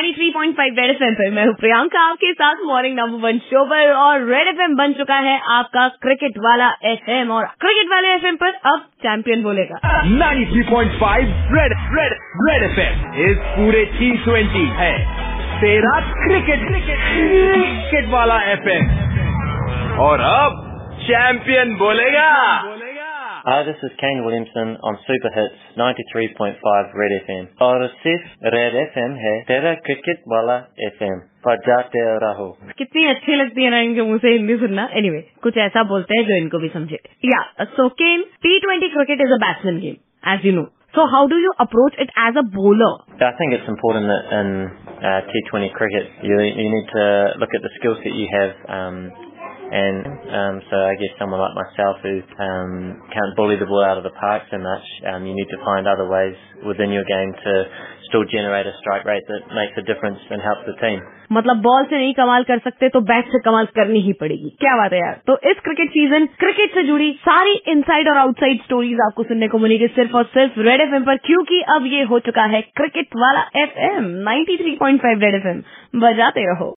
93.5 red FM पर मैं हूँ प्रियंका आपके साथ मॉर्निंग नंबर 1 शो पर। और रेड एफएम बन चुका है आपका क्रिकेट वाला एफएम, और क्रिकेट वाले एफएम पर अब चैंपियन बोलेगा 93.5 रेड एफएम इस पूरे T20 है तेरा क्रिकेट वाला एफएम, और अब चैंपियन बोलेगा। Hi, this is Kane Williamson on Super Hits 93.5 Red FM। और सिर्फ Red FM है तेरा क्रिकेट वाला FM, बजाते रहो। कितनी अच्छी लगती है ना इनके मुंह से हिंदी सुनना। एनीवे, कुछ ऐसा बोलते हैं जो इनको भी समझे। या सो केन, T20 cricket is a batsman game, as you know. So how do you approach it as a bowler? I think it's important that in T20 cricket you need to look at the skill set you have, and so I guess someone like myself who can't bully the ball out of the park so much, you need to find other ways within your game to still generate a strike rate that makes a difference and helps the team. मतलब ball से नहीं कमाल कर सकते तो bat से कमाल करनी ही पड़ेगी। क्या बात है यार। तो इस क्रिकेट सीजन क्रिकेट से जुड़ी सारी इनसाइड और आउटसाइड स्टोरीज आपको सुनने को मिलेगी सिर्फ और सिर्फ रेड एफएम पर, क्योंकि अब ये हो चुका है क्रिकेट वाला एफएम 93.5 रेड एफएम। बजाते रहो।